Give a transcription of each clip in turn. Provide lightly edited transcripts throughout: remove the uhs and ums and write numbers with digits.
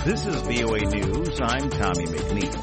This is VOA News. I'm Tommy McNeil.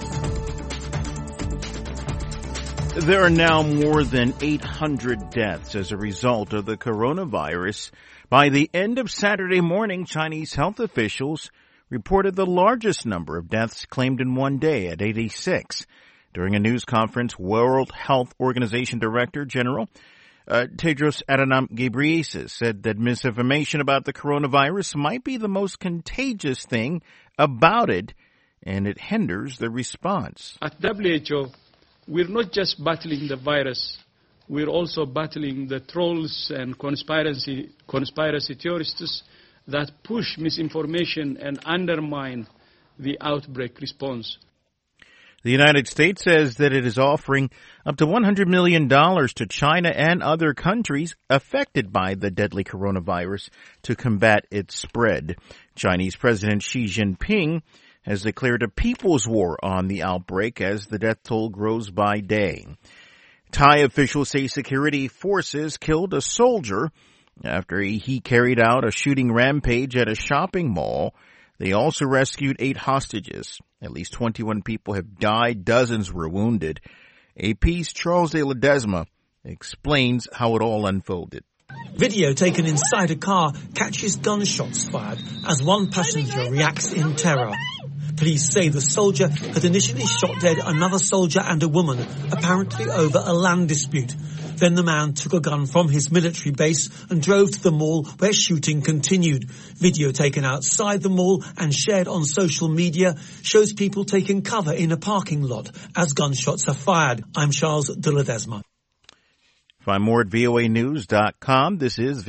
There are now more than 800 deaths as a result of the coronavirus. By the end of Saturday morning, Chinese health officials reported the largest number of deaths claimed in one day at 86. During a news conference, World Health Organization Director General Tedros Adhanom Ghebreyesus said that misinformation about the coronavirus might be the most contagious thing about it, and it hinders the response. At WHO, we're not just battling the virus, we're also battling the trolls and conspiracy theorists that push misinformation and undermine the outbreak response. The United States says that it is offering up to $100 million to China and other countries affected by the deadly coronavirus to combat its spread. Chinese President Xi Jinping has declared a people's war on the outbreak as the death toll grows by day. Thai officials say security forces killed a soldier after he carried out a shooting rampage at a shopping mall. They also rescued 8 hostages. At least 21 people have died. Dozens were wounded. AP's Charles de Ledesma explains how it all unfolded. Video taken inside a car catches gunshots fired as one passenger reacts in terror. Police say the soldier had initially shot dead another soldier and a woman, apparently over a land dispute. Then the man took a gun from his military base and drove to the mall where shooting continued. Video taken outside the mall and shared on social media shows people taking cover in a parking lot as gunshots are fired. I'm Charles de Ledesma. Find more at voanews.com. This is